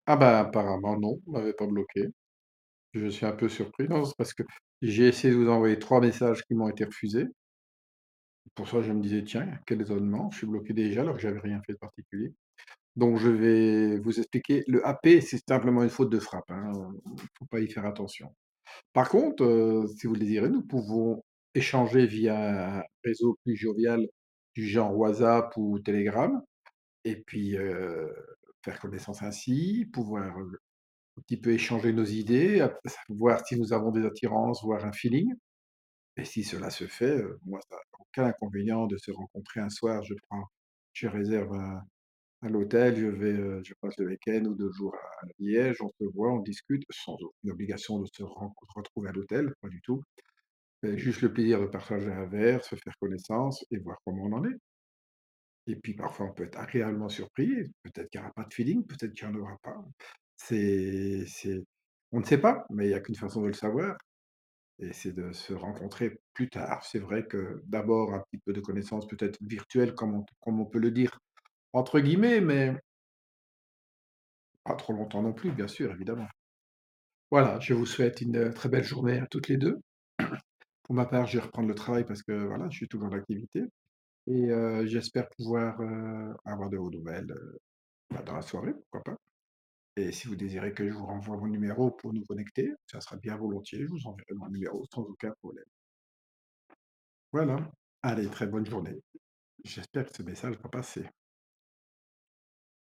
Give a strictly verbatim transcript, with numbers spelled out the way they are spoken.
Ah bah, apparemment non, vous m'avez pas bloqué. Je suis un peu surpris. Non, c'est parce que j'ai essayé de vous envoyer trois messages qui m'ont été refusés. Pour ça, je me disais: «Tiens, quel étonnement, je suis bloqué déjà alors que j'avais rien fait de particulier». Donc je vais vous expliquer. Le AP, c'est simplement une faute de frappe, hein, heu, faut pas y faire attention. Par contre, heu, si vous le désirez, nous pouvons échanger via un réseau plus jovial du genre WhatsApp ou Telegram et puis, heu, faire connaissance ainsi, pouvoir, heu, un petit peu échanger nos idées, ap voir si nous avons des attirances, voir un feeling et si cela se fait, heu, moi ça aucun inconvénient de se rencontrer un soir. Je prends je réserve un un l'hôtel, je vais, heu, je passe le week-end ou deux jours à Liège, on se voit, on discute sans aucune obligation de se ren retrouver à l'hôtel, pas du tout. Heu, juste le plaisir de partager un verre, se faire connaissance et voir comment on en est. Et puis parfois on peut être agréablement surpris, peut-être qu'il y aura pas de feeling, peut-être qu'il y en aura pas. C'est c'est on ne sait pas, mais il y a qu'une façon de le savoir et c'est de se rencontrer plus tard. C'est vrai que d'abord un petit peu de connaissances peut-être virtuelles comme on comme on peut le dire entre guillemets, mais pas trop longtemps non plus, bien sûr, évidemment. Voilà, je vous souhaite une, heu, très belle journée à toutes les deux. Pour ma part, je vais reprendre le travail parce que voilà, je suis toujours d'activité et heu, j'espère pouvoir, heu, avoir de vos nouvelles, heu, bah, dans la soirée, pourquoi pas et si vous désirez que je vous renvoie mon numéro pour nous connecter, ça sera bien volontiers, je vous enverrai mon numéro sans aucun problème. Voilà. Allez, très bonne journée. J'espère que ce message va passer.